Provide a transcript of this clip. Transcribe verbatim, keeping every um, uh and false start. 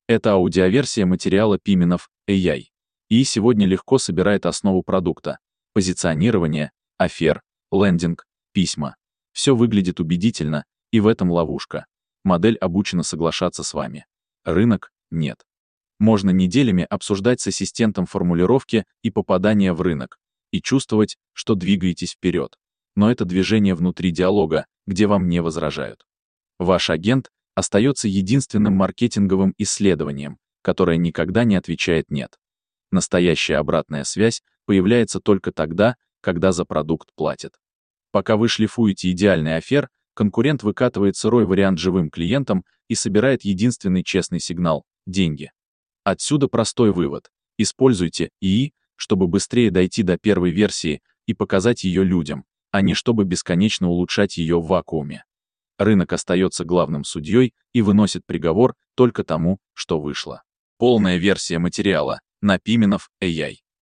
Это аудиоверсия материала Пименов эй ай. И сегодня легко собирает основу продукта. Позиционирование, офер, лендинг, письма. Все выглядит убедительно, и в этом ловушка. Модель обучена соглашаться с вами. Рынок — нет. Можно неделями обсуждать с ассистентом формулировки и попадания в рынок, и чувствовать, что двигаетесь вперед. Но это движение внутри диалога, где вам не возражают. Ваш агент остается единственным маркетинговым исследованием, которое никогда не отвечает «нет». Настоящая обратная связь появляется только тогда, когда за продукт платят. Пока вы шлифуете идеальный офер, конкурент выкатывает сырой вариант живым клиентам и собирает единственный честный сигнал — деньги. Отсюда простой вывод. Используйте и и, чтобы быстрее дойти до первой версии и показать ее людям, а не чтобы бесконечно улучшать ее в вакууме. Рынок остается главным судьей и выносит приговор только тому, что вышло. Полная версия материала на Пименов эй ай.